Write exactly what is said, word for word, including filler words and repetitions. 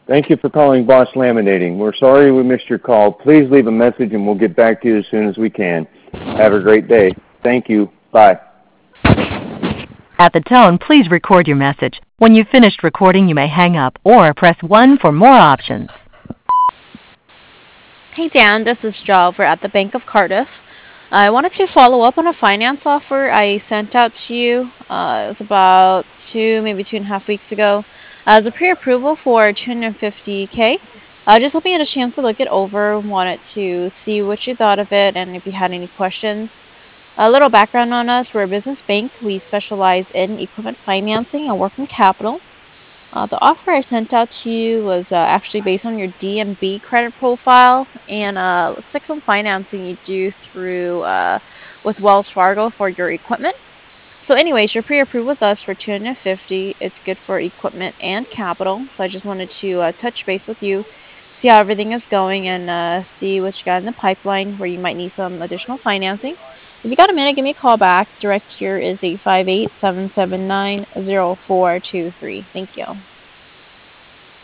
Thank you for calling Boss Laminating. We're sorry we missed your call. Please leave a message and we'll get back to you as soon as we can. Have a great day. Thank you. Bye. At the tone, please record your message. When you've finished recording, you may hang up or press one for more options. Hey Dan, this is Jo over at the Bank of Cardiff. I wanted to follow up on a finance offer I sent out to you. Uh, it was about two, maybe two and a half weeks ago. As a pre-approval for two hundred fifty K. Uh, just hoping you had a chance to look it over. Wanted to see what you thought of it and if you had any questions. A little background on us. We're a business bank. We specialize in equipment financing and working capital. Uh, the offer I sent out to you was uh, actually based on your D M B credit profile, and uh, looks like some financing you do through uh, with Wells Fargo for your equipment. So, anyways, you're pre-approved with us for two hundred fifty. It's good for equipment and capital. So, I just wanted to uh, touch base with you, see how everything is going, and uh, see what you got in the pipeline where you might need some additional financing. If you got a minute, give me a call back. Direct here is eight five eight, seven seven nine, zero four two three. Thank you.